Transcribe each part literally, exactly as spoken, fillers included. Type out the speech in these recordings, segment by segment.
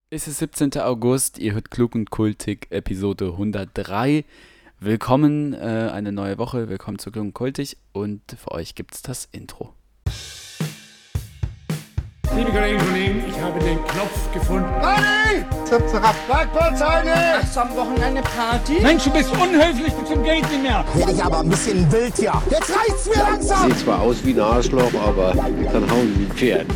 Es ist siebzehnter August, ihr hört Klug und Kultig, Episode hundertdrei. Willkommen, äh, eine neue Woche, willkommen zu Klug und Kultig und für euch gibt's das Intro. Liebe Kolleginnen und Kollegen, ich habe den Knopf gefunden. Party! Zap, zap, Parkplatzheide! Hast du am Wochenende Party? Mensch, du bist unhöflich bis zum Geld nicht mehr. Werde ich aber ein bisschen wild hier. Jetzt reicht's mir langsam! Sieht zwar aus wie ein Arschloch, aber kann hauen wie ein Pferd.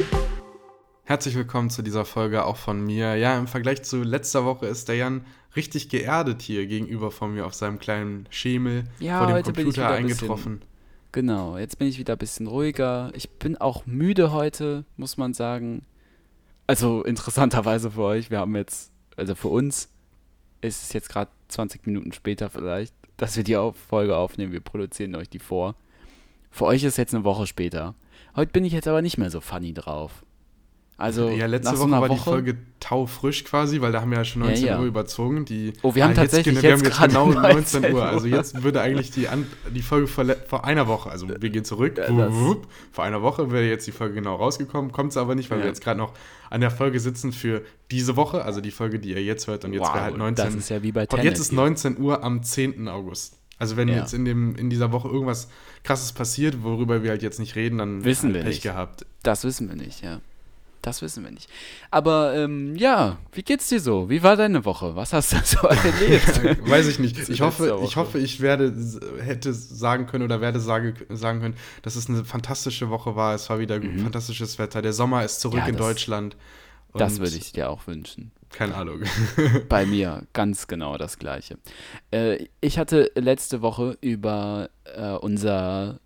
Herzlich willkommen zu dieser Folge auch von mir. Ja, im Vergleich zu letzter Woche ist der Jan richtig geerdet hier gegenüber von mir auf seinem kleinen Schemel Ja, vor dem heute bin ich Computer wieder ein eingetroffen. Genau, jetzt bin ich wieder ein bisschen ruhiger. Ich bin auch müde heute, muss man sagen. Also interessanterweise für euch, wir haben jetzt, also für uns ist es jetzt gerade zwanzig Minuten später vielleicht, dass wir die Auf- Folge aufnehmen. Wir produzieren euch die vor. Für euch ist es jetzt eine Woche später. Heute bin ich jetzt aber nicht mehr so funny drauf. Also ja, letzte nach so Woche einer war die Woche, Folge taufrisch quasi, weil da haben wir ja schon Ja, neunzehn ja. Uhr überzogen. Die, Oh, wir haben Ah, tatsächlich genau- wir haben jetzt gerade genau neunzehn neunzehn Uhr. Also Uhr. jetzt würde eigentlich die, An die Folge vor, le- vor einer Woche, also wir gehen zurück, Ja, wupp, das- wupp. Vor einer Woche wäre jetzt die Folge genau rausgekommen, kommt es aber nicht, weil Ja. wir jetzt gerade noch an der Folge sitzen für diese Woche, also die Folge, die ihr jetzt hört und jetzt wäre halt neunzehn das ist ja wie bei Und Tenet jetzt ist hier. neunzehn Uhr am zehnten August. Also wenn Ja. jetzt in, dem, in dieser Woche irgendwas Krasses passiert, worüber wir halt jetzt nicht reden, dann Wissen halt wir Pech nicht. gehabt. Das wissen wir nicht, ja. Das wissen wir nicht. Aber ähm, ja, wie geht's dir so? Wie war deine Woche? Was hast du so erlebt? Weiß ich nicht. Zu Ich hoffe, letzter ich Woche. hoffe, ich werde hätte sagen können oder werde sage, sagen können, dass es eine fantastische Woche war. Es war wieder fantastisches Wetter. Der Sommer ist zurück Mhm. Ja, in das- Deutschland. Das Und würde ich dir auch wünschen. Keine Ahnung. Bei mir ganz genau das Gleiche. Äh, ich hatte letzte Woche über äh, unser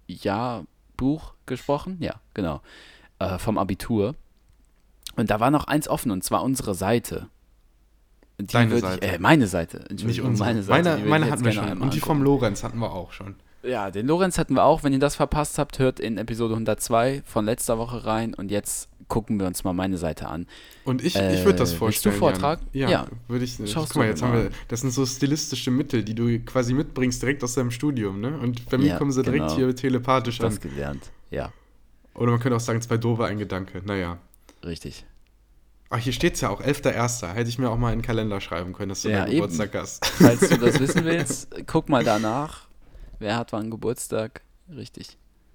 Jahrbuch gesprochen. Ja, genau. Äh, vom Abitur. Und da war noch eins offen, und zwar unsere Seite. Die Deine würd Seite. Ich, äh, meine Seite. Nicht Entschuldigung, unsere. meine Seite. Meine, die würd meine ich hatten jetzt wir gerne schon. einmal Und die angucken. vom Lorenz hatten wir auch schon. Ja, den Lorenz hatten wir auch. Wenn ihr das verpasst habt, hört in Episode hundertzwei von letzter Woche rein. Und jetzt gucken wir uns mal meine Seite an. Und ich, Äh, ich würde das willst vorstellen. du vortragen? Jan. Ja. Ja, würde ich. Schaust Guck mal, du jetzt mir haben mal wir. an. Das sind so stilistische Mittel, die du quasi mitbringst direkt aus deinem Studium, ne? Und bei mir Ja, kommen sie direkt genau. hier telepathisch an. Das gelernt. Ja, Oder man könnte auch sagen, zwei doofe, ein Gedanke. Naja. richtig. Ach, hier steht's ja auch, elfter erster Hätte ich mir auch mal in den Kalender schreiben können, dass du Ja, deinen eben. Geburtstag hast. Falls du das wissen willst, guck mal danach. Wer hat wann Geburtstag? Richtig.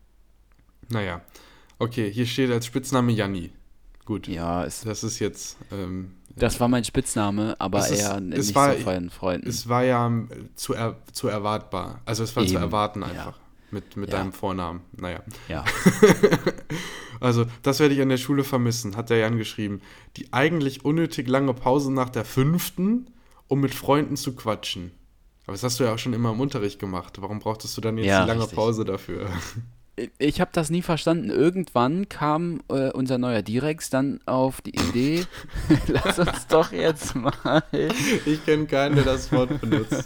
Naja. Okay, hier steht als Spitzname Janni. Gut. Ja, es, Das ist jetzt, ähm, das war mein Spitzname, aber Es ist- eher es nicht war- so von den Freunden. es war ja ähm, zu, er, zu erwartbar. Also es war zu Eben, erwarten ja. einfach. Mit, mit Ja. deinem Vornamen. Naja. Ja, Also, das werde ich an der Schule vermissen, hat der Jan geschrieben. Die eigentlich unnötig lange Pause nach der fünften, um mit Freunden zu quatschen. Aber das hast du ja auch schon immer im Unterricht gemacht. Warum brauchtest du dann jetzt Ja, die lange richtig. Pause dafür? ich habe das nie verstanden. Irgendwann kam äh, unser neuer Direx dann auf die Idee, lass uns doch jetzt mal, Ich kenne keinen, der das Wort benutzt.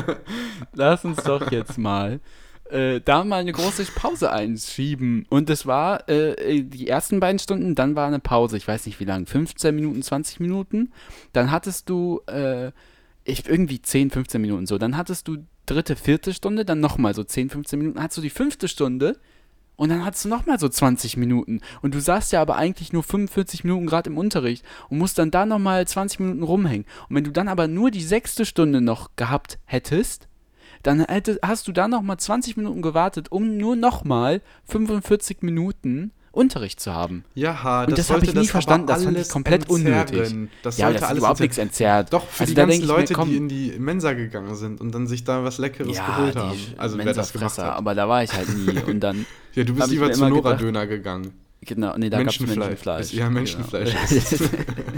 lass uns doch jetzt mal äh, da mal eine große Pause einschieben. Und es war äh, die ersten beiden Stunden, dann war eine Pause, ich weiß nicht wie lang, fünfzehn Minuten, zwanzig Minuten. Dann hattest du äh, ich, irgendwie zehn, fünfzehn Minuten so. Dann hattest du dritte, vierte Stunde, dann nochmal so zehn, fünfzehn Minuten. Dann hattest du die fünfte Stunde und dann hattest du nochmal so zwanzig Minuten. Und du saßt ja aber eigentlich nur fünfundvierzig Minuten gerade im Unterricht und musst dann da nochmal zwanzig Minuten rumhängen. Und wenn du dann aber nur die sechste Stunde noch gehabt hättest, dann hätte, hast du da nochmal zwanzig Minuten gewartet, um nur nochmal fünfundvierzig Minuten Unterricht zu haben. Ja, Und das habe ich nie verstanden, das fand ich komplett unnötig. Das Ja, sollte das ist alles überhaupt entzerren. nichts entzerrt. Doch, für Also die da ganzen denk ich mir, Leute, komm, die in die Mensa gegangen sind und dann sich da was Leckeres geholt haben. Also wer das gemacht Mensa-Fresser, hat. aber da war ich halt nie. Und dann, Ja, du hab bist ich lieber mir zu immer gedacht- Nora-Döner gegangen. genau, nee, da gab es Menschenfleisch. Menschenfleisch. Ja, Menschenfleisch. Genau.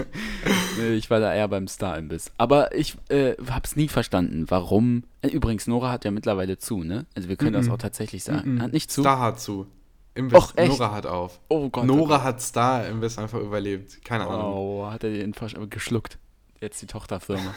Nee, ich war da eher beim Star-Imbiss. Aber ich äh, hab's nie verstanden, warum. Äh, Übrigens, Nora hat ja mittlerweile zu, ne? Also wir können das Mhm. auch tatsächlich sagen. Hat nicht zu. Star hat zu. Im Och, West. echt? Nora hat auf. Oh Gott. Nora oh Gott. hat Star im West einfach überlebt. Keine Ahnung. Oh, hat er den Fasch geschluckt. Jetzt die Tochterfirma.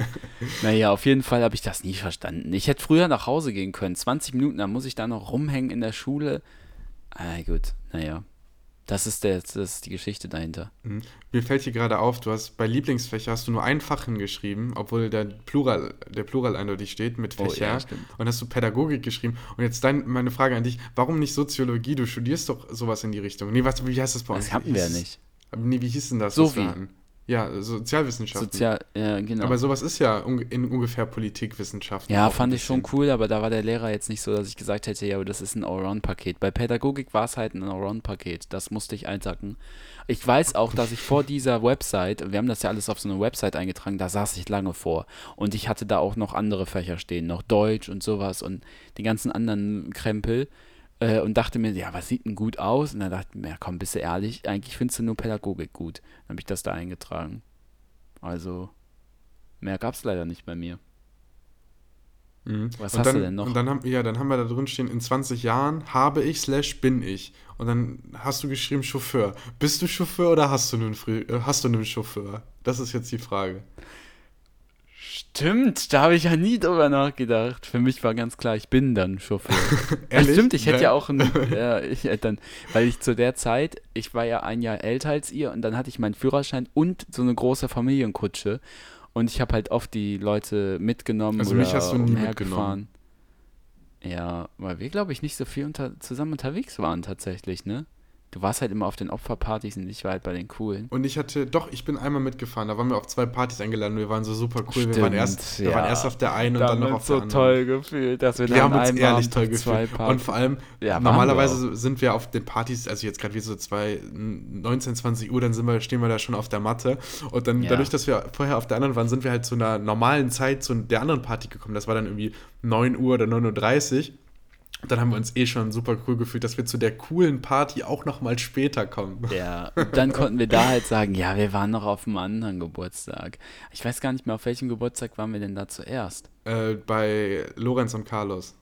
Naja, auf jeden Fall habe ich das nie verstanden. Ich hätte früher nach Hause gehen können. zwanzig Minuten, dann muss ich da noch rumhängen in der Schule. Ah, gut, naja. Das ist, der, das ist die Geschichte dahinter. Mhm. Mir fällt hier gerade auf, du hast bei Lieblingsfächer hast du nur ein Fach hingeschrieben, obwohl der Plural, der Plural eindeutig steht mit Oh, Fächer. ja, stimmt. Und hast du Pädagogik geschrieben. Und jetzt dein, meine Frage an dich, warum nicht Soziologie? Du studierst doch sowas in die Richtung. Nee, was, wie heißt das bei uns? Das hatten Wie wir ja hieß es? nicht. Aber nee, wie hieß denn das? So was wir wie. hatten? Ja, Sozialwissenschaften. Sozial, ja, genau. Aber sowas ist ja un- in ungefähr Politikwissenschaften. Ja, auch fand ein ich schon bisschen. cool, aber da war der Lehrer jetzt nicht so, dass ich gesagt hätte, ja, das ist ein Allround-Paket. Bei Pädagogik war es halt ein Allround-Paket. Das musste ich einsacken. Ich weiß auch, dass ich vor dieser Website, wir haben das ja alles auf so eine Website eingetragen, da saß ich lange vor. Und ich hatte da auch noch andere Fächer stehen, noch Deutsch und sowas und die ganzen anderen Krempel. Äh, und dachte mir, ja, was sieht denn gut aus? Und dann dachte ich mir, ja, komm, bist du ehrlich, eigentlich findest du nur Pädagogik gut. Dann habe ich das da eingetragen. Also, mehr gab es leider nicht bei mir. Mhm. Was und hast dann, du denn noch? Und dann haben, ja, dann haben wir da drin stehen, in zwanzig Jahren habe ich slash bin ich. Und dann hast du geschrieben Chauffeur. Bist du Chauffeur oder hast du einen, Fri- äh, hast du einen Chauffeur? Das ist jetzt die Frage. Stimmt, da habe ich ja nie drüber nachgedacht. Für mich war ganz klar, ich bin dann Chauffeur. Ja, Ehrlich? stimmt, ich hätte Ja. ja auch einen, ja, ich hätte dann, weil ich zu der Zeit, ich war ja ein Jahr älter als ihr und dann hatte ich meinen Führerschein und so eine große Familienkutsche und ich habe halt oft die Leute mitgenommen Also oder mich hast du nie umhergefahren. Ja, weil wir, glaube ich, nicht so viel unter, zusammen unterwegs waren tatsächlich, ne? Du warst halt immer auf den Opferpartys und ich war halt bei den coolen. Und ich hatte, doch, ich bin einmal mitgefahren. Da waren wir auf zwei Partys eingeladen. Wir waren so super cool. wir Stimmt, waren erst, wir ja. waren erst auf der einen und dann noch auf der so anderen. toll gefühlt, dass wir, Wir da haben an uns einem ehrlich Abend toll auf zwei gefühlt. Partys- Und vor allem, Ja, waren normalerweise wir sind wir auf den Partys, also jetzt gerade wie so zwei, neunzehn, zwanzig Uhr, dann sind wir, stehen wir da schon auf der Matte. Und dann, Ja. dadurch, dass wir vorher auf der anderen waren, sind wir halt zu einer normalen Zeit zu der anderen Party gekommen. Das war dann irgendwie neun Uhr oder neun Uhr dreißig. Und dann haben wir uns eh schon super cool gefühlt, dass wir zu der coolen Party auch noch mal später kommen. Ja, und dann konnten wir da halt sagen, ja, wir waren noch auf einem anderen Geburtstag. Ich weiß gar nicht mehr, auf welchem Geburtstag waren wir denn da zuerst. Äh, bei Lorenz und Carlos.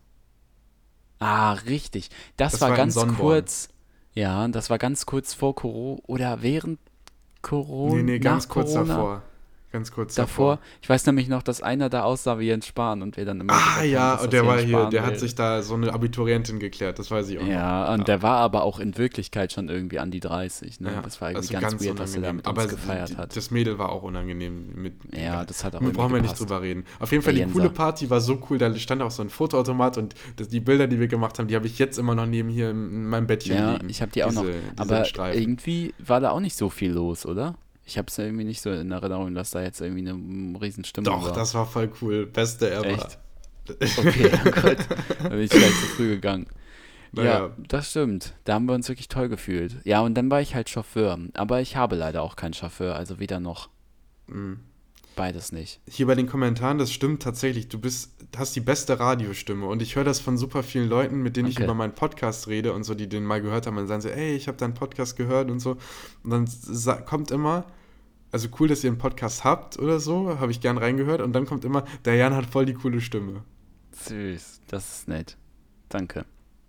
Ah, richtig. Das, Das war, war in ganz Sonnborn. kurz, ja, das war ganz kurz vor Corona oder während Corona. Nee, nee, ganz nach kurz Corona. davor. Ganz kurz Davor. davor. Ich weiß nämlich noch, dass einer da aussah wie Jens Spahn und wir dann immer Ah gesagt haben, ja, dass und das der war Jens hier, Spahn der hat wäre. sich da so eine Abiturientin geklärt, das weiß ich auch noch. Ja, und der war aber auch in Wirklichkeit schon irgendwie an die dreißig, ne? Ja, das war irgendwie also ganz, weird, dass er da unangenehm. mit Aber uns gefeiert die- hat. das Mädel war auch unangenehm. Mit, Ja, das hat auch Da irgendwie brauchen wir nicht gepasst. drüber reden. Auf jeden Fall, Der die coole Jenser. Party war so cool, da stand auch so ein Fotoautomat und das, die Bilder, die wir gemacht haben, die habe ich jetzt immer noch neben hier in meinem Bettchen Ja, liegen. ich habe die auch Diese- noch. diese Aber Streifen. irgendwie war da auch nicht so viel los, oder? Ich habe es irgendwie nicht so in Erinnerung, dass da jetzt irgendwie eine mm, Riesenstimmung Doch, war. das war voll cool. Beste ever. Echt? Okay, gut. Da bin ich vielleicht zu früh gegangen. Naja. Ja, das stimmt. Da haben wir uns wirklich toll gefühlt. Ja, und dann war ich halt Chauffeur. Aber ich habe leider auch keinen Chauffeur, also weder noch. Mhm. Beides nicht. Hier bei den Kommentaren, das stimmt tatsächlich. Du bist, hast die beste Radiostimme und ich höre das von super vielen Leuten, mit denen ich Danke. über meinen Podcast rede und so, die den mal gehört haben und sagen so, ey, ich habe deinen Podcast gehört und so. Und dann sa- kommt immer, also cool, dass ihr einen Podcast habt oder so, habe ich gern reingehört und dann kommt immer, der Jan hat voll die coole Stimme. Süß, das ist nett. Danke.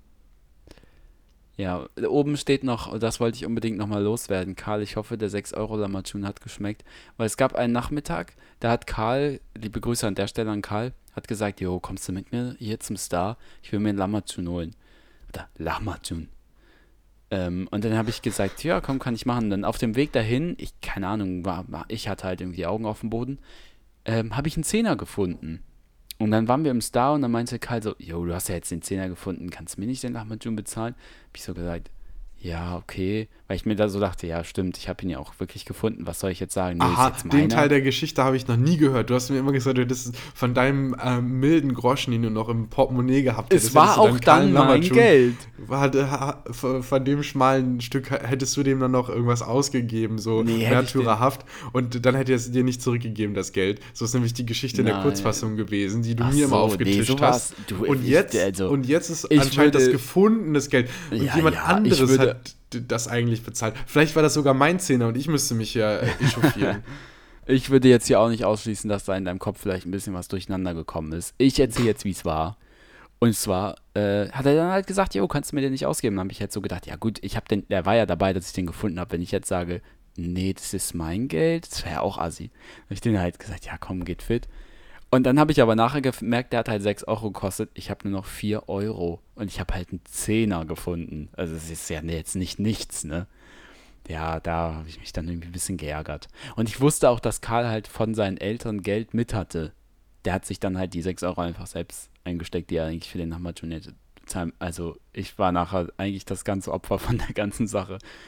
Ja, oben steht noch, das wollte ich unbedingt nochmal loswerden, Karl, ich hoffe, der sechs Euro Lammatschun hat geschmeckt, weil es gab einen Nachmittag, da hat Karl, liebe Grüße an der Stelle an Karl, hat gesagt, jo, kommst du mit mir hier zum Star? Ich will mir einen Lammatschun holen. Oder Lammatschun. Ähm, und dann habe ich gesagt, ja, komm, kann ich machen. Dann auf dem Weg dahin, ich, keine Ahnung, war, war, ich hatte halt irgendwie die Augen auf dem Boden, ähm, habe ich einen Zehner gefunden. Und dann waren wir im Star und dann meinte Karl so, jo, du hast ja jetzt den Zehner gefunden, kannst du mir nicht den Lammatschun bezahlen? Hab ich so gesagt, ja, okay, weil ich mir da so dachte, ja, stimmt, ich habe ihn ja auch wirklich gefunden, was soll ich jetzt sagen? Nee, Aha, ist jetzt den meiner. Teil der Geschichte habe ich noch nie gehört. Du hast mir immer gesagt, du hättest von deinem ähm, milden Groschen, den du noch im Portemonnaie gehabt hättest. Es war hättest du auch deinem Karl dann mein Lammatschun- Geld. War, ha- von von dem schmalen Stück hättest du dem dann noch irgendwas ausgegeben, so Nee, hätte ich märtyrerhaft. Und dann hätte er es dir nicht zurückgegeben, das Geld. So ist nämlich die Geschichte in der Nein. Kurzfassung gewesen, die du Ach mir immer so, aufgetischt nee, sowas- hast. du, und, ich- jetzt, also, und jetzt ist ich anscheinend würde- das gefundenes Geld. Und Ja, jemand ja, ich anderes würde- hat d- das eigentlich bezahlt. Vielleicht war das sogar mein Zehner und ich müsste mich ja äh, echauffieren. Ich würde jetzt hier auch nicht ausschließen, dass da in deinem Kopf vielleicht ein bisschen was durcheinander gekommen ist. Ich erzähle jetzt, wie es war. Und zwar äh, hat er dann halt gesagt, jo, kannst du mir den nicht ausgeben? Dann habe ich jetzt so gedacht, ja gut, ich habe den, der war ja dabei, dass ich den gefunden habe. Wenn ich jetzt sage, nee, das ist mein Geld, das wäre ja auch assi. Dann habe ich den halt gesagt, ja komm, geht fit. Und dann habe ich aber nachher gemerkt, der hat halt sechs Euro gekostet. Ich habe nur noch vier Euro. Und ich habe halt einen Zehner gefunden. Also es ist ja jetzt nicht nichts, ne? Ja, da habe ich mich dann irgendwie ein bisschen geärgert. Und ich wusste auch, dass Karl halt von seinen Eltern Geld mit hatte. Der hat sich dann halt die sechs Euro einfach selbst eingesteckt, die er eigentlich für den Lammatschun hätte bezahlen. Also ich war nachher eigentlich das ganze Opfer von der ganzen Sache.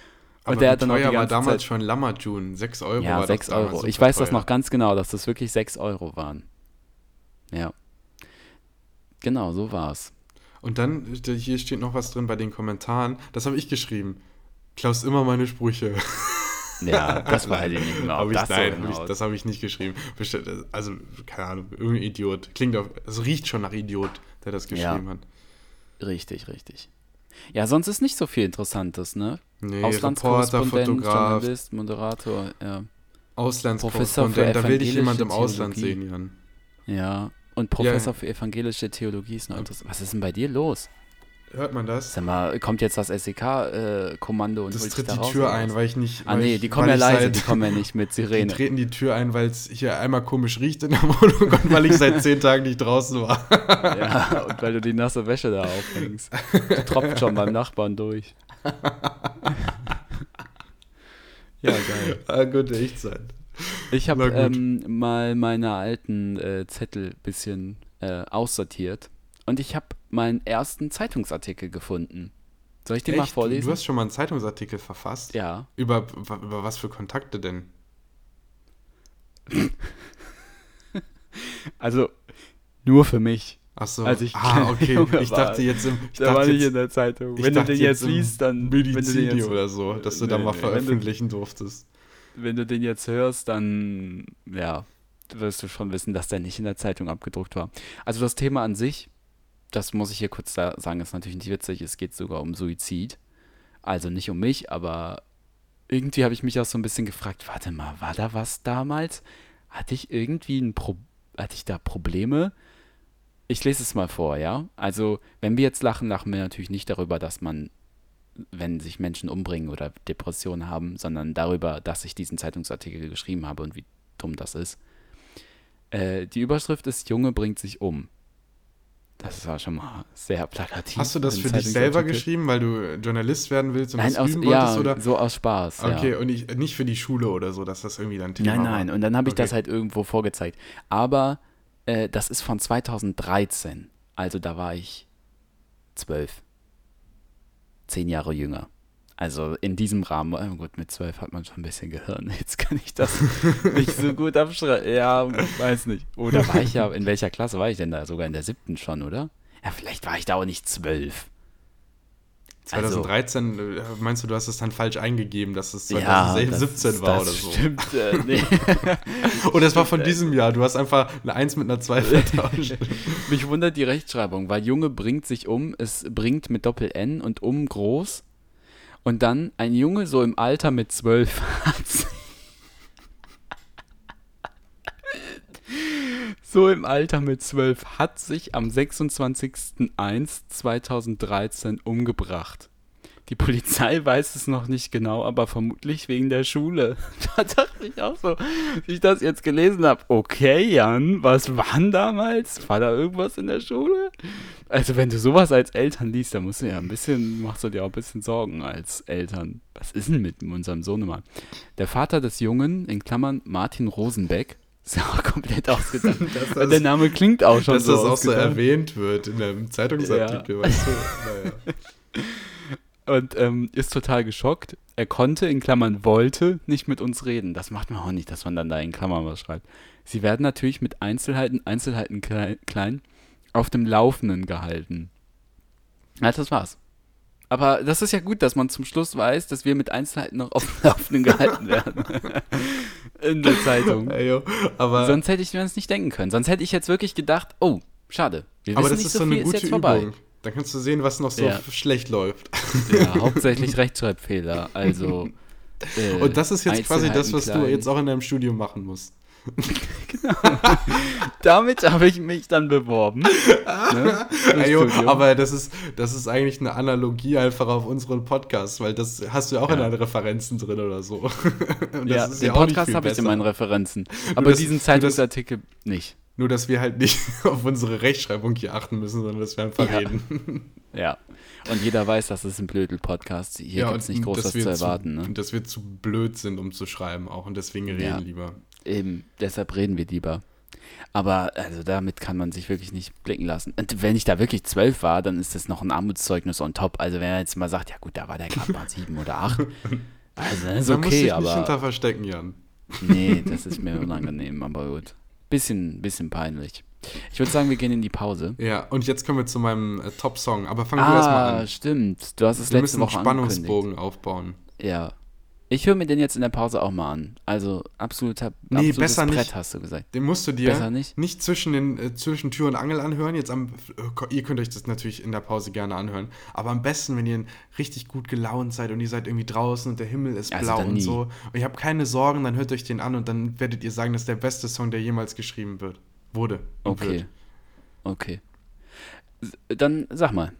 Aber der wie hat dann auch die teuer war ganze damals Zeit- schon Lammerjun? sechs Euro Ja, war sechs das damals Euro. super Ich weiß das teuer. noch ganz genau, dass das wirklich sechs Euro waren. Ja. Genau, so war's. Und dann, hier steht noch was drin bei den Kommentaren. Das habe ich geschrieben. Klaus immer meine Sprüche. Ja, das weiß ich nicht mehr. Hab ob ich, das so nein, hab genau ich, das habe ich nicht geschrieben. Bestimmt, Also, keine Ahnung, irgendein Idiot. Klingt auf, es riecht schon nach Idiot, der das geschrieben Ja. hat. Richtig, richtig. Ja, sonst ist nicht so viel Interessantes, ne? Nee, Reporter, Auslandskorrespondent, Fotograf, Journalist, Moderator, ja. Professor für Auslandskorrespondent. Da will dich jemand im evangelische Ausland Theologie. sehen, Jan. Ja, und Professor Ja. für evangelische Theologie ist noch interessant. Was ist denn bei dir los? Hört man das? Sag mal, kommt jetzt das S E K-Kommando und Das holt dich tritt da die raus, Tür oder ein, was? weil ich nicht. Ah weil nee, ich, die kommen weil ja ich leise, seit- die kommen ja nicht mit Die Sirene. treten die Tür ein, weil es hier einmal komisch riecht in der Wohnung und weil ich seit zehn Tagen nicht draußen war. Ja, und weil du die nasse Wäsche da aufhängst. Die tropft schon beim Nachbarn durch. Ja, geil. Ah, gut, echt sein. Ich Na habe gut. ähm, mal meine alten äh, Zettel ein bisschen äh, aussortiert und ich habe meinen ersten Zeitungsartikel gefunden. Soll ich den mal Echt? vorlesen? Du hast schon mal einen Zeitungsartikel verfasst? Ja. Über, über was für Kontakte denn? Also, nur für mich. Ach so. Als ich ah, kleiner okay. Junge Ich war. dachte jetzt im. Ich Der war dachte nicht in jetzt, der Zeitung. ich Wenn du dachte den jetzt im liest, dann... Wenn du den Medizini jetzt, oder so, dass du Nee, dann mal nee, wenn du- veröffentlichen durftest. wenn du den jetzt hörst, dann, ja, wirst du schon wissen, dass der nicht in der Zeitung abgedruckt war. Also das Thema an sich, das muss ich hier kurz da sagen, ist natürlich nicht witzig, es geht sogar um Suizid. Also nicht um mich, aber irgendwie habe ich mich auch so ein bisschen gefragt, warte mal, war da was damals? Hatte ich irgendwie ein Pro- hatte ich da Probleme? Ich lese es mal vor, ja? Also, wenn wir jetzt lachen, lachen wir natürlich nicht darüber, dass man, wenn sich Menschen umbringen oder Depressionen haben, sondern darüber, dass ich diesen Zeitungsartikel geschrieben habe und wie dumm das ist. Äh, die Überschrift ist, Junge bringt sich um. Das war schon mal sehr plakativ. Hast du das ein für dich selber Zeitungsartikel. geschrieben, weil du Journalist werden willst und Nein, das aus, üben ja, wolltest? Oder? so aus Spaß. Okay, ja. und ich, nicht für die Schule oder so, dass das irgendwie dein Thema Nein, war. nein. Und dann habe ich Okay. das halt irgendwo vorgezeigt. Aber äh, das ist von zweitausenddreizehn. Also da war ich zwölf. Zehn Jahre jünger. Also in diesem Rahmen, oh gut, mit zwölf hat man schon ein bisschen Gehirn. Jetzt kann ich das nicht so gut abschreiben. Ja, weiß nicht. Oder war ich ja, in welcher Klasse war ich denn da? Sogar in der siebten schon, oder? Ja, vielleicht war ich da auch nicht zwölf. zweitausenddreizehn, äh, meinst du, du hast es dann falsch eingegeben, dass es Ja, zweitausendsiebzehn das, war das oder so? Stimmt, äh, nee. Und es war von diesem Jahr. Du hast einfach eine eins mit einer zwei vertauscht. Mich wundert die Rechtschreibung, weil Junge bringt sich um, es bringt mit Doppel-N und um groß. Und dann ein Junge so im Alter mit zwölf hat sich so im Alter mit zwölf hat sich am sechsundzwanzigster erster zweitausenddreizehn umgebracht. Die Polizei weiß es noch nicht genau, aber vermutlich wegen der Schule. Da dachte ich auch so, wie ich das jetzt gelesen habe. Okay, Jan, was war denn damals? War da irgendwas in der Schule? Also wenn du sowas als Eltern liest, dann musst du ja ein bisschen, machst du dir auch ein bisschen Sorgen als Eltern. Was ist denn mit unserem Sohnemann? Der Vater des Jungen, in Klammern Martin Rosenbeck, ist ja auch komplett ausgedacht. das- Der Name klingt auch schon Dass so das auch so ausgedacht. erwähnt wird in einem Zeitungsartikel, weißt du? Naja. Und ähm, ist total geschockt. Er konnte, in Klammern wollte, nicht mit uns reden. Das macht man auch nicht, dass man dann da in Klammern was schreibt. Sie werden natürlich mit Einzelheiten, Einzelheiten klei- klein, auf dem Laufenden gehalten. Ja, das war's. Aber das ist ja gut, dass man zum Schluss weiß, dass wir mit Einzelheiten noch auf dem Laufenden gehalten werden. In der Zeitung. Ey, yo, aber Sonst hätte ich mir das nicht denken können. Sonst hätte ich jetzt wirklich gedacht, oh, schade. Wir aber wissen das nicht ist so so viel, eine gute ist jetzt vorbei. Übung. Dann kannst du sehen, was noch so Ja. schlecht läuft. Ja, hauptsächlich Rechtschreibfehler. Also. Äh, Und das ist jetzt quasi das, was Einzelheiten du jetzt auch in deinem Studium machen musst. Damit habe ich mich dann beworben. Ne? Fürs Ey, yo, Studium. aber das ist, das ist eigentlich eine Analogie einfach auf unseren Podcast, weil das hast du ja auch in Ja. deinen Referenzen drin oder so. Und ja, das ist den ja auch nicht Podcast viel habe ich in besser. meinen Referenzen. Aber das- diesen nur das- Zeitungsartikel nicht. Nur, dass wir halt nicht auf unsere Rechtschreibung hier achten müssen, sondern dass wir einfach Ja. reden. Ja. Und jeder weiß, das ist ein Blödel-Podcast. Hier gibt es nicht groß dass was wir zu erwarten. Zu, Ne? und dass wir zu blöd sind, um zu schreiben auch. Und deswegen reden Ja. lieber. Eben, deshalb reden wir lieber. Aber also damit kann man sich wirklich nicht blicken lassen. Und wenn ich da wirklich zwölf war, dann ist das noch ein Armutszeugnis on top. Also wenn er jetzt mal sagt, ja gut, da war der gerade mal sieben oder acht, Also, das ist Da musst du okay, dich nicht aber. hinter verstecken, Jan. Nee, das ist mir unangenehm, aber gut. Bisschen, bisschen peinlich. Ich würde sagen, wir gehen in die Pause. Ja, und jetzt kommen wir zu meinem äh, Top-Song. Aber fang du erstmal Ah, an. stimmt. Du hast es Wir letzte müssen einen Woche Spannungsbogen aufbauen. angekündigt. Ja. Ich höre mir den jetzt in der Pause auch mal an. Also, absoluter, Nee, absolutes besser Brett, nicht. hast du gesagt. Den musst du dir Besser nicht? zwischen, den, äh, zwischen Tür und Angel anhören. Jetzt am, äh, ihr könnt euch das natürlich in der Pause gerne anhören. Aber am besten, wenn ihr richtig gut gelaunt seid und ihr seid irgendwie draußen und der Himmel ist Also blau dann und nie. so. Und ihr habt keine Sorgen, dann hört euch den an und dann werdet ihr sagen, das ist der beste Song, der jemals geschrieben wird. Wurde. Und Okay. Wird. Okay. S- Dann sag mal.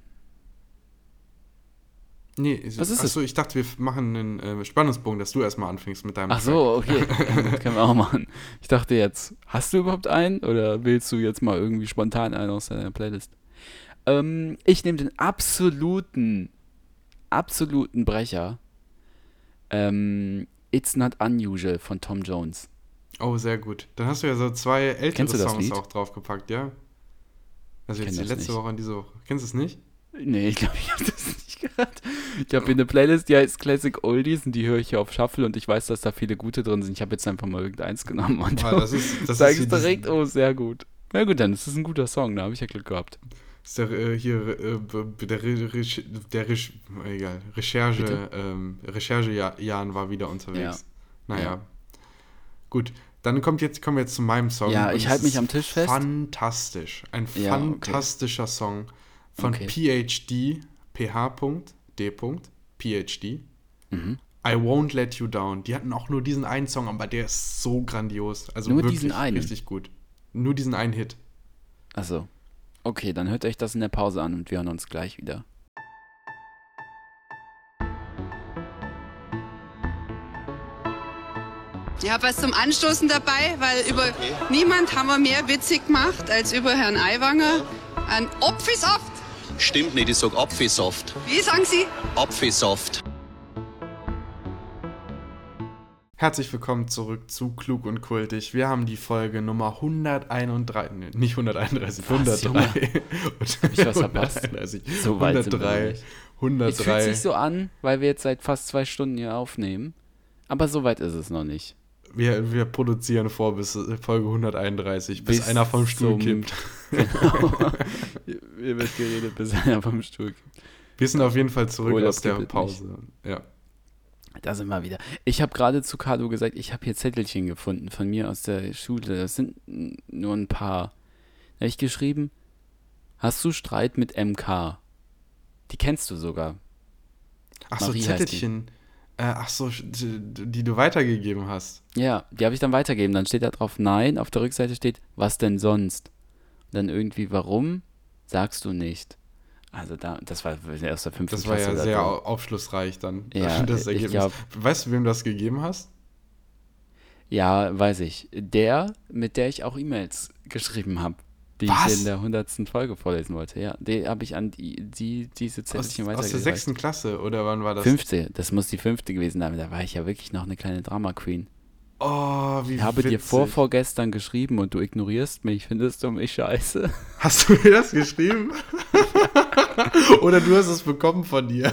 Nee, Was ist achso, ich dachte, wir machen einen äh, Spannungsbogen, dass du erstmal anfängst mit deinem Ach so, okay. Ja, das können wir auch machen. Ich dachte jetzt, hast du überhaupt einen oder willst du jetzt mal irgendwie spontan einen aus deiner Playlist? Ähm, ich nehme den absoluten, absoluten Brecher. Ähm, It's Not Unusual von Tom Jones. Oh, sehr gut. Dann hast du ja so zwei ältere Kennst du das Songs Lied? auch draufgepackt, ja? Also Ich jetzt kenn die das letzte nicht. Woche und diese Woche. Kennst du es nicht? Nee, ich glaube, ich habe das nicht gehört. Ich habe hier eine Playlist, die heißt Classic Oldies und die höre ich hier auf Shuffle und ich weiß, dass da viele gute drin sind. Ich habe jetzt einfach mal irgendeins genommen und Ah, das ist, das sage ist ich hier direkt, diesen- oh, sehr gut. Na gut, dann ist das ein guter Song, da habe ich ja Glück gehabt. ist der äh, hier äh, b- der, Re- Re- der Re- egal, Recherche, Bitte? ähm, Recherche-Jan war wieder unterwegs. Naja. Ja. Gut, dann kommt jetzt, kommen wir jetzt zu meinem Song. Ja, und ich es halte mich ist am Tisch fest. Fantastisch. Ein Ja, okay. fantastischer Song von Okay. P H D, P-H.D. P H D. Mhm. I Won't Let You Down. Die hatten auch nur diesen einen Song, aber der ist so grandios. Also Nur wirklich diesen einen? richtig gut. Nur diesen einen Hit. Achso. Okay, dann hört euch das in der Pause an und wir hören uns gleich wieder. Ich habe was zum Anstoßen dabei, weil über niemand haben wir mehr witzig gemacht als über Herrn Aiwanger. Ein Opfisoft. Stimmt nicht, ich sag Apfelsaft. Wie sagen Sie? Apfelsaft. Herzlich willkommen zurück zu Klug und Kultig. Wir haben die Folge Nummer hunderteinunddreißig, nee, nicht hunderteinunddreißig, Was, hundertdrei. Hab ich was verpasst? hunderteinunddreißig, So weit sind wir noch hundertdrei, nicht. Es fühlt hundertdrei. sich so an, weil wir jetzt seit fast zwei Stunden hier aufnehmen. Aber so weit ist es noch nicht. Wir, wir produzieren vor bis äh, Folge hunderteinunddreißig, bis, einer vom Stuhl zum- kippt. Genau. Hier wird geredet, bis einer vom Stuhl kippt. Wir sind auf jeden Fall zurück Oh, das aus der kippelt Pause. Ja. Da sind wir wieder. Ich habe gerade zu Carlo gesagt, ich habe hier Zettelchen gefunden von mir aus der Schule. Das sind n- nur ein paar. Da habe ich geschrieben, hast du Streit mit M K? Die kennst du sogar. Ach so, Marie heißt die. Zettelchen. Äh, ach so, die, die du weitergegeben hast. Ja, die habe ich dann weitergegeben. Dann steht da drauf Nein, auf der Rückseite steht, was denn sonst? Und dann irgendwie, warum? Sagst du nicht. Also da, das war aus der fünften Das war Klasse ja oder sehr so. au- aufschlussreich dann. Ja, das ich Ergebnis. glaub- Weißt du, wem du das gegeben hast? Ja, weiß ich. Der, mit der ich auch E-Mails geschrieben habe, die Was? ich in der hundertsten Folge vorlesen wollte. Ja, die habe ich an die, die diese Aus, Zettelchen aus der weitergereicht. sechsten Klasse, oder wann war das? Fünfte, das muss die fünfte gewesen sein. Da war ich ja wirklich noch eine kleine Drama-Queen. Oh, wie Ich habe dir witzig. vor, vorgestern geschrieben und du ignorierst mich. Findest du mich scheiße? Hast du mir das geschrieben? Oder du hast es bekommen von dir?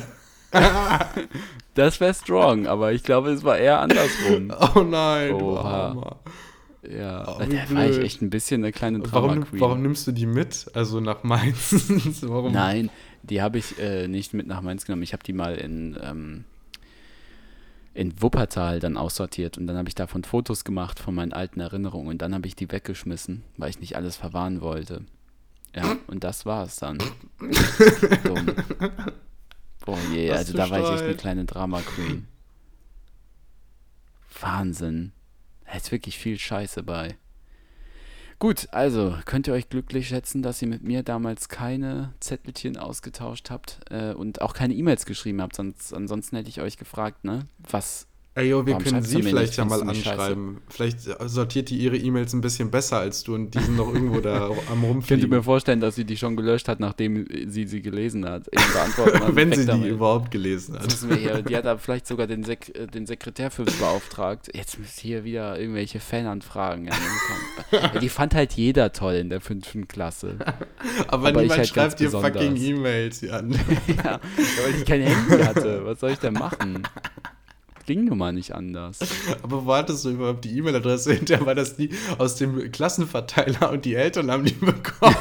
Das wäre strong, aber ich glaube, es war eher andersrum. Oh nein, du Oha. Armer. Ja, Oh, da wie war ich blöd. echt ein bisschen eine kleine Warum, Drama-Queen. warum nimmst du die mit? Also nach Mainz? warum? Nein, die habe ich äh, nicht mit nach Mainz genommen. Ich habe die mal in, ähm, in Wuppertal dann aussortiert und dann habe ich davon Fotos gemacht von meinen alten Erinnerungen und dann habe ich die weggeschmissen, weil ich nicht alles verwahren wollte. Ja, und das war es dann. Dumm. Oh je, Was also für da war ich echt eine Streit. kleine Drama-Queen. Wahnsinn. Da ist wirklich viel Scheiße bei. Gut, also könnt ihr euch glücklich schätzen, dass ihr mit mir damals keine Zettelchen ausgetauscht habt äh, und auch keine E-Mails geschrieben habt, sonst ansonsten hätte ich euch gefragt, ne, was. Ey, yo, wir Warum können schreibst du sie mir vielleicht nicht? ja mal Findest du mich anschreiben. Vielleicht sortiert die ihre E-Mails ein bisschen besser als du und die sind noch irgendwo da am Ich könnte rumfliegen. mir vorstellen, dass sie die schon gelöscht hat, nachdem sie sie gelesen hat. Ich beantworte mal Wenn weg sie die damit. überhaupt gelesen Das hat. müssen wir hier, die hat da vielleicht sogar den, Sek äh, den Sekretär für uns beauftragt. Jetzt müsst ihr hier wieder irgendwelche Fananfragen. Ja, ja, die fand halt jeder toll in der fünften Klasse. Aber, aber ich niemand halt schreibt ganz dir fucking besonders. E-Mails, Jan. Ja, weil ich kein Handy hatte. Was soll ich denn machen? Klingnummer nicht anders. Aber wo hattest du überhaupt die E-Mail-Adresse hinterher? War das die aus dem Klassenverteiler und die Eltern haben die bekommen?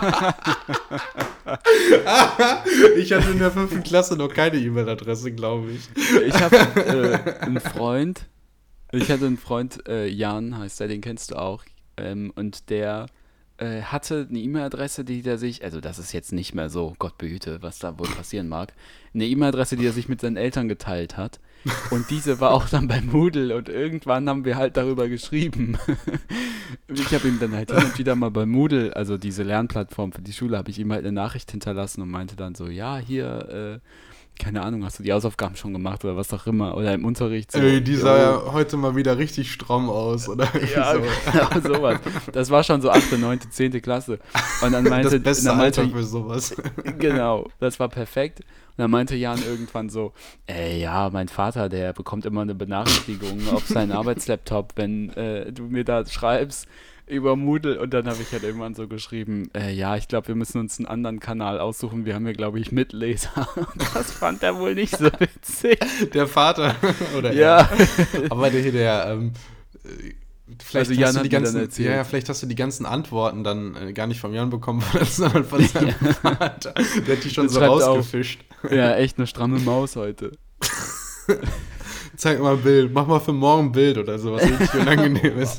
Ich hatte in der fünften Klasse noch keine E-Mail-Adresse, glaube ich. Ich habe äh, einen Freund, ich hatte einen Freund, äh, Jan heißt der, den kennst du auch, ähm, und der äh, hatte eine E-Mail-Adresse, die der sich, also das ist jetzt nicht mehr so, Gott behüte, was da wohl passieren mag, eine E-Mail-Adresse, die er sich mit seinen Eltern geteilt hat. Und diese war auch dann bei Moodle und irgendwann haben wir halt darüber geschrieben. Ich habe ihm dann halt hin und wieder mal bei Moodle, also diese Lernplattform für die Schule, habe ich ihm halt eine Nachricht hinterlassen und meinte dann so, ja, hier, äh, keine Ahnung, hast du die Hausaufgaben schon gemacht oder was auch immer, oder im Unterricht so. Ey, die sah ja heute mal wieder richtig stramm aus, oder? Ja, so. Genau, sowas. Das war schon so achte, neunte, zehnte Klasse. Und dann meinte, das beste dann meinte, Alter für sowas. Genau, das war perfekt. Und dann meinte Jan irgendwann so, ey, ja, mein Vater, der bekommt immer eine Benachrichtigung auf seinen Arbeitslaptop, wenn äh, du mir da schreibst über Moodle. Und dann habe ich halt irgendwann so geschrieben, äh, ja, ich glaube, wir müssen uns einen anderen Kanal aussuchen. Wir haben hier, glaube ich, Mitleser. Das fand er wohl nicht so witzig. Der Vater, oder? Ja. Er. Aber der, der ähm, vielleicht, also hast Jan du hat die mir ganzen, dann erzählt. ja, vielleicht hast du die ganzen Antworten dann äh, gar nicht von Jan bekommen, sondern von seinem Vater. Der hat die schon Das so schreibt rausgefischt. Auch, ja, echt eine stramme Maus heute. Zeig mal ein Bild, mach mal für morgen ein Bild oder sowas richtig Unangenehmes.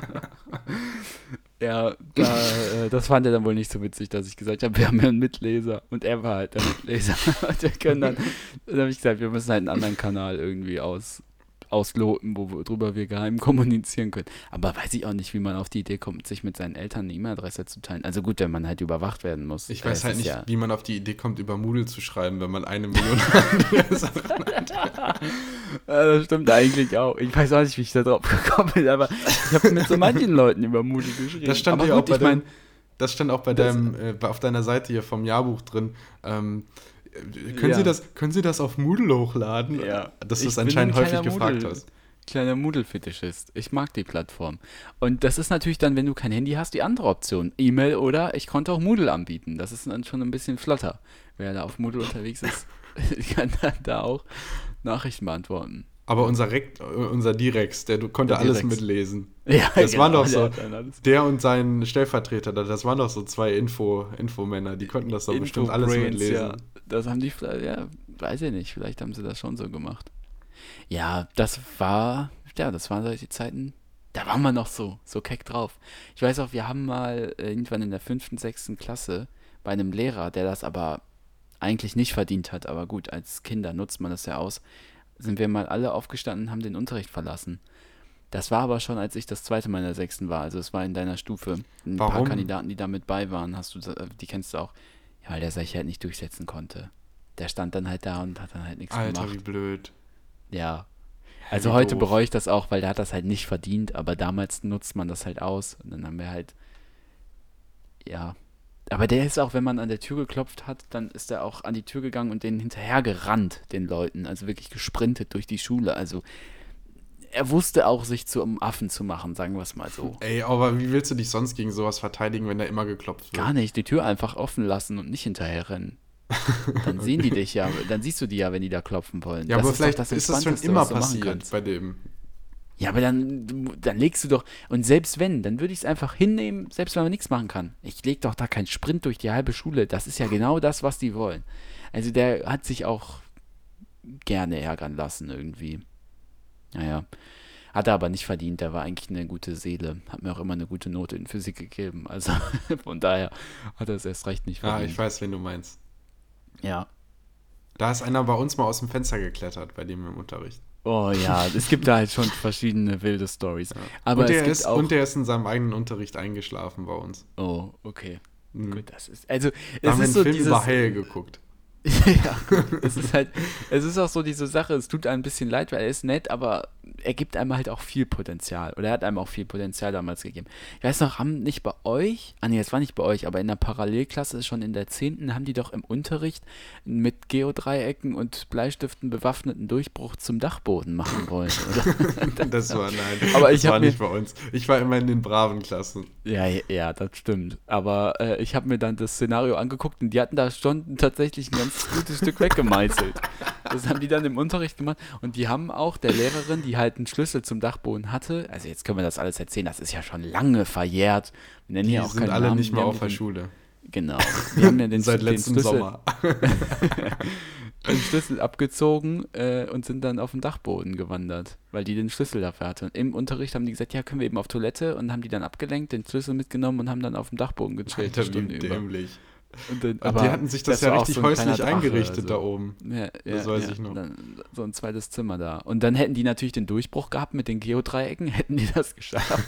Ja, da, äh, das fand er dann wohl nicht so witzig, dass ich gesagt habe, wir haben ja einen Mitleser. Und er war halt der Mitleser. Und wir können dann, dann habe ich gesagt, wir müssen halt einen anderen Kanal irgendwie aus, ausloten, wo, worüber wir geheim kommunizieren können. Aber weiß ich auch nicht, wie man auf die Idee kommt, sich mit seinen Eltern eine E-Mail-Adresse zu teilen. Also gut, wenn man halt überwacht werden muss. Ich weiß äh, halt nicht, ja, wie man auf die Idee kommt, über Moodle zu schreiben, wenn man eine Million andere Sachen hat. Ja, das stimmt eigentlich auch. Ich weiß auch nicht, wie ich da drauf gekommen bin, aber ich habe mit so manchen Leuten über Moodle geschrieben. Das stand aber ja gut, auch bei ich mein, deinem, das stand auch bei deinem, äh, auf deiner Seite hier vom Jahrbuch drin. Ähm, können, Ja. Sie das, können Sie das auf Moodle hochladen? Ja. Dass du Ich es bin anscheinend ein häufig kleiner gefragt Moodle- hast. Kleiner Moodle-Fetischist. Ich mag die Plattform. Und das ist natürlich dann, wenn du kein Handy hast, die andere Option. E-Mail oder ich konnte auch Moodle anbieten. Das ist dann schon ein bisschen flotter. Wer da auf Moodle unterwegs ist, kann dann da auch Nachrichten beantworten. Aber unser, Rekt, unser Direx, der du, konnte Der alles Direx. mitlesen. Ja, Das genau, waren doch der so, hat dann alles. der und sein Stellvertreter, das waren doch so zwei Info, Infomänner, die konnten das doch bestimmt alles Info-Brains, mitlesen. Ja, das haben die, vielleicht- ja, weiß ich nicht, vielleicht haben sie das schon so gemacht. Ja, das war, ja, das waren solche Zeiten, da waren wir noch so, so keck drauf. Ich weiß auch, wir haben mal äh, irgendwann in der fünften, sechsten Klasse bei einem Lehrer, der das aber eigentlich nicht verdient hat, aber gut, als Kinder nutzt man das ja aus, sind wir mal alle aufgestanden und haben den Unterricht verlassen. Das war aber schon, als ich das zweite Mal in der sechsten war, also es war in deiner Stufe. Ein paar Warum? Kandidaten, die da mit bei waren, hast du, die kennst du auch. Ja, weil der sich halt nicht durchsetzen konnte. Der stand dann halt da und hat dann halt nichts Alter, gemacht. wie blöd. Ja. Also wie heute doof. bereue ich das auch, weil der hat das halt nicht verdient, aber damals nutzt man das halt aus. Und dann haben wir halt, ja. Aber der ist auch, wenn man an der Tür geklopft hat, dann ist er auch an die Tür gegangen und denen hinterher gerannt, den Leuten. Also wirklich gesprintet durch die Schule. Also er wusste auch, sich zum Affen zu machen, sagen wir es mal so. Ey, aber wie willst du dich sonst gegen sowas verteidigen, wenn da immer geklopft wird? Gar nicht, die Tür einfach offen lassen und nicht hinterher rennen. Dann sehen die dich ja, dann siehst du die ja, wenn die da klopfen wollen. Ja, das aber ist vielleicht doch das ist das schon Entspannteste, immer was du machen passiert kannst. bei dem. Ja, aber dann, du- dann legst du doch, und selbst wenn, dann würde ich es einfach hinnehmen, selbst wenn man nichts machen kann. Ich leg doch da keinen Sprint durch die halbe Schule. Das ist ja genau das, was die wollen. Also der hat sich auch gerne ärgern lassen irgendwie. Naja, hat er aber nicht verdient. Der war eigentlich eine gute Seele. Hat mir auch immer eine gute Note in Physik gegeben. Also von daher hat er es erst recht nicht Ah, verdient. ich weiß, wen du meinst. Ja. Da ist einer bei uns mal aus dem Fenster geklettert, bei dem im Unterricht. Oh ja, es gibt da halt schon verschiedene wilde Stories. Aber und, es der gibt ist, auch... und der ist in seinem eigenen Unterricht eingeschlafen bei uns. Oh, okay. Mhm. Gut, das ist... Also, Da es haben wir ist einen so Film dieses... über Haie geguckt. Ja, es ist halt, es ist auch so diese Sache, es tut einem ein bisschen leid, weil er ist nett, aber er gibt einem halt auch viel Potenzial. Oder er hat einem auch viel Potenzial damals gegeben. Ich weiß noch, haben nicht bei euch, ah nee, das war nicht bei euch, aber in der Parallelklasse, schon in der zehnten, haben die doch im Unterricht mit Geodreiecken und Bleistiften bewaffneten Durchbruch zum Dachboden machen wollen, oder? Das war, nein, aber das ich war mir, nicht bei uns. Ich war immer in den braven Klassen. Ja, ja, das stimmt. Aber äh, ich habe mir dann das Szenario angeguckt und die hatten da schon tatsächlich ein ganz gutes Stück weggemeißelt. Das haben die dann im Unterricht gemacht und die haben auch der Lehrerin, die halt einen Schlüssel zum Dachboden hatte, also jetzt können wir das alles erzählen, das ist ja schon lange verjährt. Wir nennen Die ja auch sind keine alle Namen. nicht mehr Wir auf haben der den, Schule. Genau. Wir haben ja den, Seit den letzten Schlüssel, Sommer. den Schlüssel abgezogen äh, und sind dann auf den Dachboden gewandert, weil die den Schlüssel dafür hatte. Und im Unterricht haben die gesagt, ja, können wir eben auf Toilette, und haben die dann abgelenkt, den Schlüssel mitgenommen und haben dann auf dem Dachboden gechillt. Alter, die Stunde wie über. dämlich. Und dann, Und aber die hatten sich das, das ja war auch richtig so ein häuslich kleiner Drache, eingerichtet also. da oben. Ja, Das ja, weiß ja. ich noch. Dann so ein zweites Zimmer da. Und dann hätten die natürlich den Durchbruch gehabt mit den Geodreiecken, hätten die das geschafft.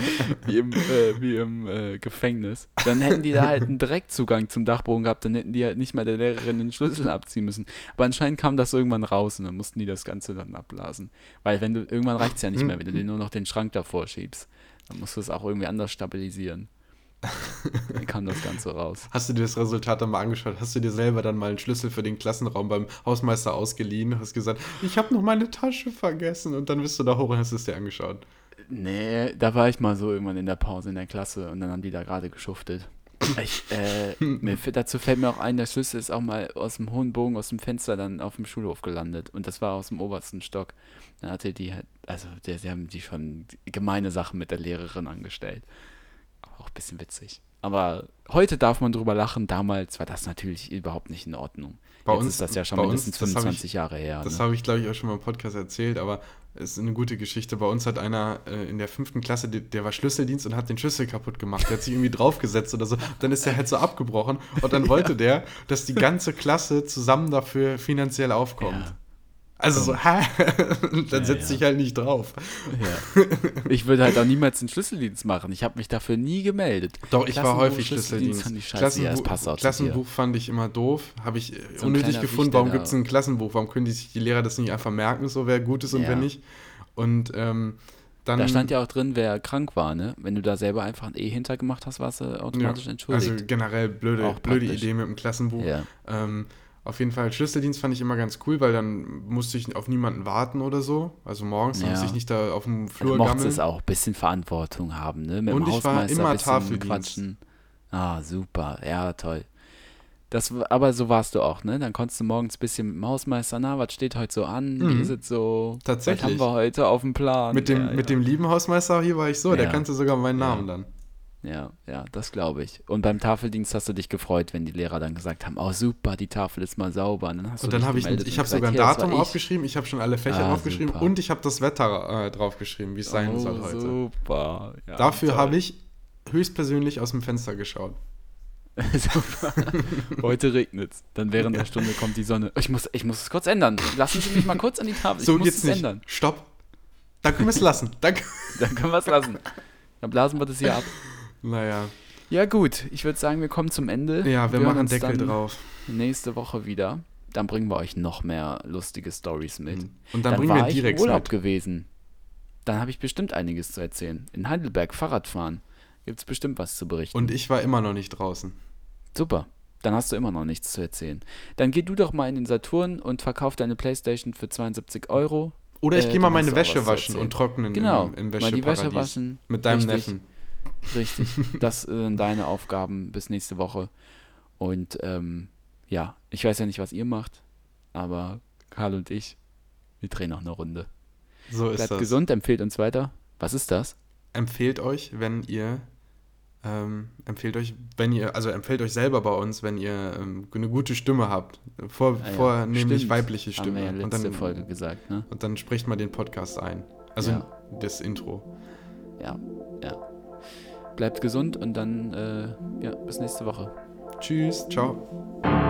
wie im, äh, wie im äh, Gefängnis. Dann hätten die da halt einen Direktzugang zum Dachboden gehabt, dann hätten die halt nicht mal der Lehrerin den Schlüssel abziehen müssen. Aber anscheinend kam das irgendwann raus und dann mussten die das Ganze dann abblasen. Weil wenn du, irgendwann reicht es ja nicht mehr, wenn du dir nur noch den Schrank davor schiebst. Dann musst du es auch irgendwie anders stabilisieren. Dann kam das Ganze raus. Hast du dir das Resultat dann mal angeschaut? Hast du dir selber dann mal einen Schlüssel für den Klassenraum beim Hausmeister ausgeliehen? Hast gesagt, ich habe noch meine Tasche vergessen, und dann bist du da hoch und hast es dir angeschaut. Nee, da war ich mal so irgendwann in der Pause in der Klasse und dann haben die da gerade geschuftet. Ich, äh, mir, dazu fällt mir auch ein, der Schlüssel ist auch mal aus dem hohen Bogen, aus dem Fenster dann auf dem Schulhof gelandet, und das war aus dem obersten Stock. Dann hatte die halt, also der, sie haben die schon gemeine Sachen mit der Lehrerin angestellt. Auch ein bisschen witzig. Aber heute darf man drüber lachen, damals war das natürlich überhaupt nicht in Ordnung. Bei Jetzt uns, ist das ja schon bei mindestens uns, fünfundzwanzig ich, Jahre her. Das ne? habe ich, glaube ich, auch schon mal im Podcast erzählt, aber es ist eine gute Geschichte. Bei uns hat einer äh, in der fünften Klasse, der, der war Schlüsseldienst und hat den Schlüssel kaputt gemacht. Der hat sich irgendwie draufgesetzt oder so. Dann ist er halt so abgebrochen und dann wollte ja. der, dass die ganze Klasse zusammen dafür finanziell aufkommt. Ja. Also so, hä? Dann Ja, setzt ja. sich halt nicht drauf. Ja. Ich würde halt auch niemals einen Schlüsseldienst machen. Ich habe mich dafür nie gemeldet. Doch, ich war Klassenbuch, häufig Schlüsseldienst. Fand ich scheiße. Ja, das passt auch zu Klassenbuch fand ich immer doof. Habe ich So ein unnötig kleiner gefunden. Wichter Warum da. gibt es ein Klassenbuch? Warum können die sich die Lehrer das nicht einfach merken, so wer gut ist und Ja. wer nicht? Und ähm, dann. Da stand ja auch drin, wer krank war, ne? Wenn du da selber einfach ein E hintergemacht hast, warst du automatisch ja, entschuldigt. Also generell blöde, Auch blöde praktisch. Idee mit dem Klassenbuch. Ja. Ähm, auf jeden Fall, Schlüsseldienst fand ich immer ganz cool, weil dann musste ich auf niemanden warten oder so. Also morgens Ja. musste ich nicht da auf dem Du Flur mochtest gammeln. es auch, ein bisschen Verantwortung haben, ne? Mit Und dem ich war Hausmeister immer ein bisschen Tafeldienst. quatschen. Ah, super. Ja, toll. Das, w- aber so warst du auch, ne? Dann konntest du morgens ein bisschen mit dem Hausmeister, na, was steht heute so an? Mhm. Wie ist es so? Tatsächlich. Was haben wir heute auf dem Plan? Mit dem, ja, mit ja. dem lieben Hausmeister hier war ich so, der Ja. kannte sogar meinen Ja. Namen dann. Ja, ja, das glaube ich. Und beim Tafeldienst hast du dich gefreut, wenn die Lehrer dann gesagt haben, oh super, die Tafel ist mal sauber. Und dann hast Und du dann dich habe ich, gemeldet ich und habe gesagt, sogar ein hier, das war Datum ich. aufgeschrieben, ich habe schon alle Fächer Ah, aufgeschrieben super. und ich habe das Wetter äh, draufgeschrieben, wie es sein oh, soll heute. Super. Ja, Dafür toll. habe ich höchstpersönlich aus dem Fenster geschaut. Super. Heute regnet's. Dann während der Stunde kommt die Sonne. Ich muss, ich muss es kurz ändern. Lassen Sie mich mal kurz an die Tafel. So ich muss geht's es nicht. ändern. Stopp. Dann können wir es lassen. Danke. Dann können wir es lassen. Dann blasen wir das hier ab. Naja. Ja gut, ich würde sagen, wir kommen zum Ende. Ja, wir hören machen uns Deckel dann drauf. Nächste Woche wieder. Dann bringen wir euch noch mehr lustige Stories mit. Und dann, Dann bringen war wir ich im direkt Urlaub mit. gewesen. Dann habe ich bestimmt einiges zu erzählen. In Heidelberg Fahrradfahren. Gibt es bestimmt was zu berichten. Und ich war immer noch nicht draußen. Super. Dann hast du immer noch nichts zu erzählen. Dann geh du doch mal in den Saturn und verkauf deine Playstation für zweiundsiebzig Euro. Oder ich Äh, gehe mal dann meine hast du auch was Wäsche zu waschen erzählen. und trocknen Genau, im, im mal Wäscheparadies. die Wäsche waschen. Mit deinem Richtig. Neffen. Richtig. Das sind deine Aufgaben bis nächste Woche. Und ähm, ja, ich weiß ja nicht, was ihr macht, aber Karl und ich, wir drehen noch eine Runde. So ist Bleibt das. gesund, empfehlt uns weiter. Was ist das? Empfehlt euch, wenn ihr ähm, empfehlt euch, wenn ihr, also empfehlt euch selber bei uns, wenn ihr ähm, eine gute Stimme habt. Vor, Ah ja, vornehmlich stimmt. weibliche Haben Stimme. wir ja und letzte dann, Folge gesagt, ne? Und dann spricht mal den Podcast ein. Also Ja. das Intro. Ja, ja. Bleibt gesund und dann, äh, ja, bis nächste Woche. Tschüss, ciao.